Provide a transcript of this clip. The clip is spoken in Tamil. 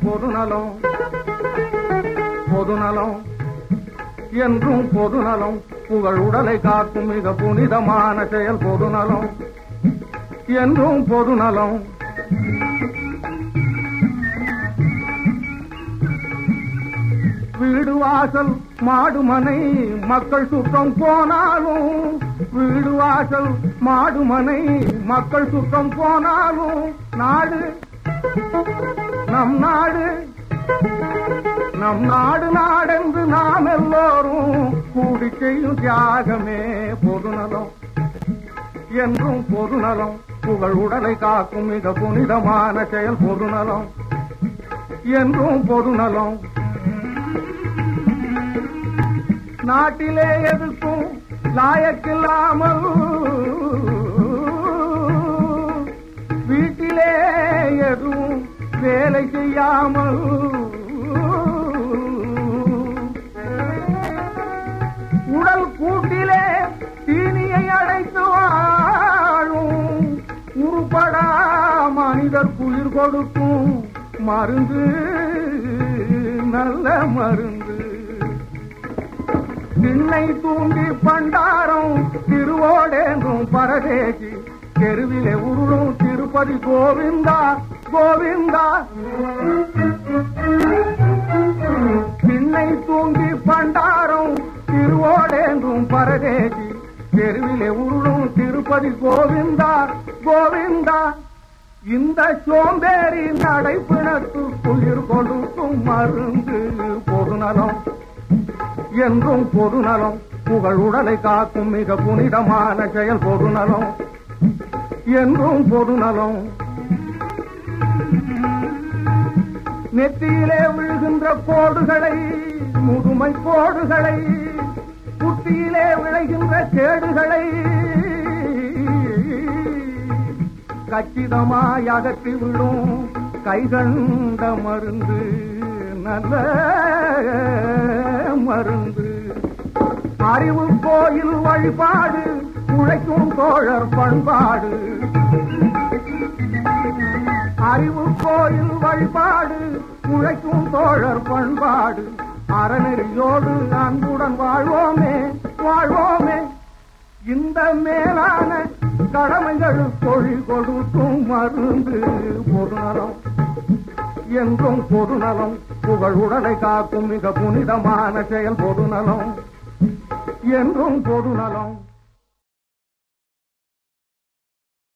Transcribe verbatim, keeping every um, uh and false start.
பொதுநலம் பொதுநலம் என்றும் பொதுநலம் புகழ் உடலை காக்கும் மிக புனிதமான செயல் பொதுநலம் என்றும் பொதுநலம். வீடு வாசல் மாடுமனை மக்கள் சுத்தம் போனாலும் வீடு வாசல் மாடுமனை மக்கள் சுத்தம் போனாலும் நாடு நம் நாடு நம் நாடு நாடென்று நாம் எல்லோரும் கூடி செய்யும் தியாகமே பொதுநலம் என்றும் பொதுநலம் புகழ் உடலை காக்கும் மிக புனிதமான செயல் பொதுநலம் என்றும் பொதுநலம். நாட்டிலே எதுக்கும் லாயக்கில்லாமல் வீட்டிலே எதுவும் வேலை செய்யாமல் உடல் கூட்டிலே தீனியை அடைத்து வாழும் உருப்படா மனிதர் குளிர் கொடுக்கும் மருந்து நல்ல மருந்து. திண்ணை தூண்டி பண்டாரம் திருவோடேந்தும் பரதேசி தெருவிலே உருளும் திருப்பதி கோவிந்தா கோவிந்தா. திண்ணை தூண்டி பண்டாரம் திருவோடேந்தும் பரதேசி தெருவிலே உருளும் திருப்பதி கோவிந்தா கோவிந்தா. இந்த சோம்பேறி நடைப்பிணத்து குளிர் கொடுக்கும் மருந்து பொதுநலம் என்றும் பொதுநலம் புகழ் உடலை காக்கும் மிக புனிதமான செயல் பொதுநலம் என்றும் பொதுநலம். நெத்தியிலே விழுகின்ற கோடுகளை முதுமை கோடுகளை புத்தியிலே விளைகின்ற கேடுகளை கச்சிதமாய் அகற்றி விடும் கைகண்ட மருந்து நல்ல மருந்து. அறிவு கோயில் வழிபாடு உழைக்கும் தோழர் பண்பாடு அறிவு கோயில் வழிபாடு உழைக்கும் தோழர் பண்பாடு அறநெறியோடு அன்புடன் வாழ்வோமே வாழ்வோமே. இந்த மேலான கடமைகள் தொழில் கொடுக்கும் மருந்து பொதுநலம் என்றும் பொதுநலம் புகழ் உடலை காக்கும் மிக புனிதமான செயல் பொதுநலம் என்றும் பொதுநலம்.